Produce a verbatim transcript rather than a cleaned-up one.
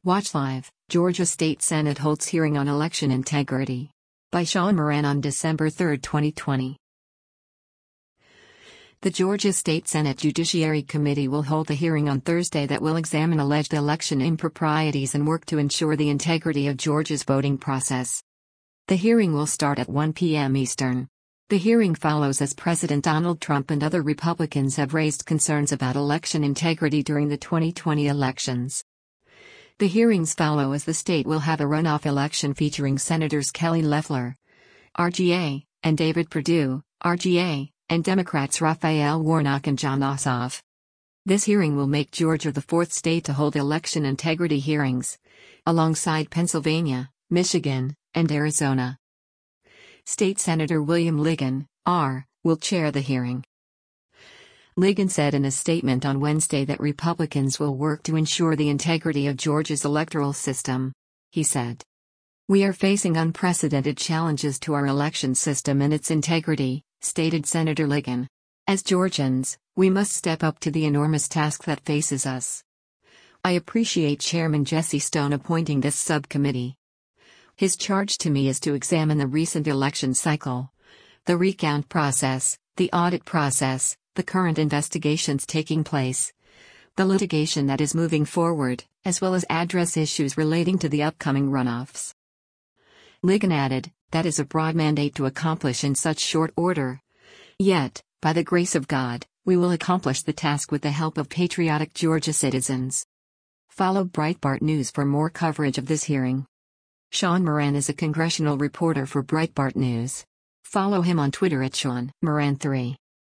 Watch live. Georgia State Senate holds hearing on election integrity. By Sean Moran on December third, twenty twenty. The Georgia State Senate Judiciary Committee will hold a hearing on Thursday that will examine alleged election improprieties and work to ensure the integrity of Georgia's voting process. The hearing will start at one p m Eastern. The hearing follows as President Donald Trump and other Republicans have raised concerns about election integrity during the twenty twenty elections. The hearings follow as the state will have a runoff election featuring Senators Kelly Loeffler, R G A, and David Perdue, R G A, and Democrats Raphael Warnock and Jon Ossoff. This hearing will make Georgia the fourth state to hold election integrity hearings, alongside Pennsylvania, Michigan, and Arizona. State Senator William Ligon, R., will chair the hearing. Ligon said in a statement on Wednesday that Republicans will work to ensure the integrity of Georgia's electoral system. He said, "We are facing unprecedented challenges to our election system and its integrity," stated Senator Ligon. "As Georgians, we must step up to the enormous task that faces us. I appreciate Chairman Jesse Stone appointing this subcommittee. His charge to me is to examine the recent election cycle, the recount process, the audit process, the current investigations taking place, the litigation that is moving forward, as well as address issues relating to the upcoming runoffs." Ligon added, "That is a broad mandate to accomplish in such short order. Yet, by the grace of God, we will accomplish the task with the help of patriotic Georgia citizens." Follow Breitbart News for more coverage of this hearing. Sean Moran is a congressional reporter for Breitbart News. Follow him on Twitter at Sean Moran three.